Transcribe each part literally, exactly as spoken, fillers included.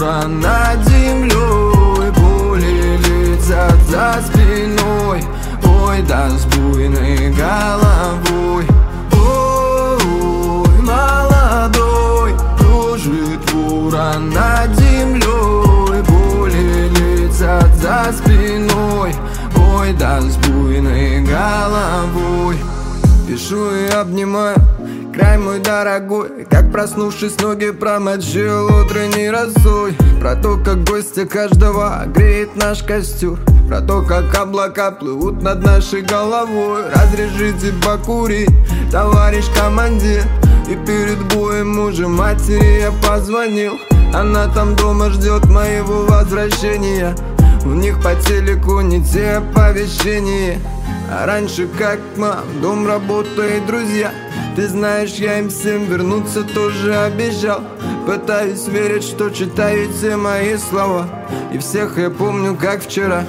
бура над землей, пули летят за спиной, ой, да с буйной головой. Ой, молодой, кружит бура над землей, пули летят за спиной, ой, да с буйной головой. Пишу и обнимаю край мой дорогой, как проснувшись ноги промочил утренней росой. Про то, как гостя каждого греет наш костер, про то, как облака плывут над нашей головой. Разрешите покурить, товарищ командир. И перед боем уже матери я позвонил. Она там дома ждет моего возвращения. У них по телеку не те оповещения. А раньше как мам, дом, работа и друзья. Ты знаешь, я им всем вернуться тоже обещал. Пытаюсь верить, что читаю те мои слова, и всех я помню как вчера.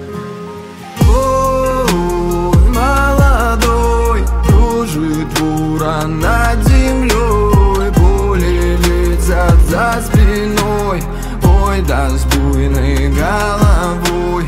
Ой, молодой, кружит бура над землей, пули летят за спиной, ой, да с буйной головой.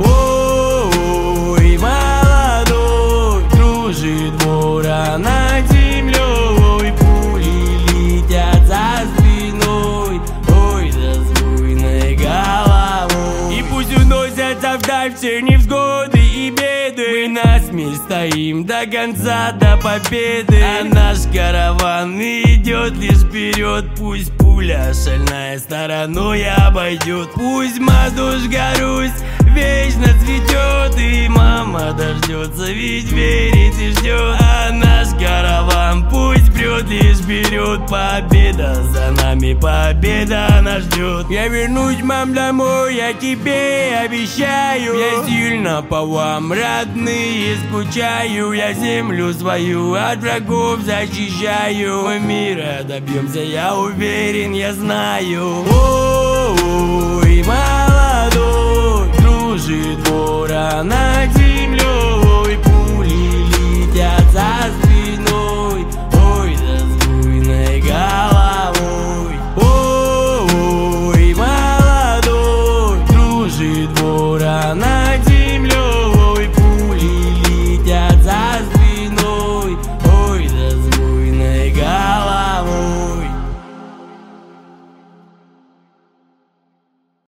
Ой, молодой, кружит бура над землей, пули летят за спиной, ой, да с буйной головой. И пусть уносятся вдаль все невзгоды и беды, мы насмерть стоим до конца, до победы. А наш караван идет лишь вперед. Пусть пуля шальная стороной обойдет, пусть матушка Русь вечно цветет, и мама дождется, ведь верит и ждет. А наш караван пусть прет лишь вперед. Победа за нами, победа нас ждет. Я вернусь, мам, домой, я тебе обещаю. Я сильно по вам, родные, скучаю. Я землю свою от врагов защищаю. Мы мира добьемся, я уверен, я знаю. Ой, молодой, кружит бура над землей, пули летят за спиной.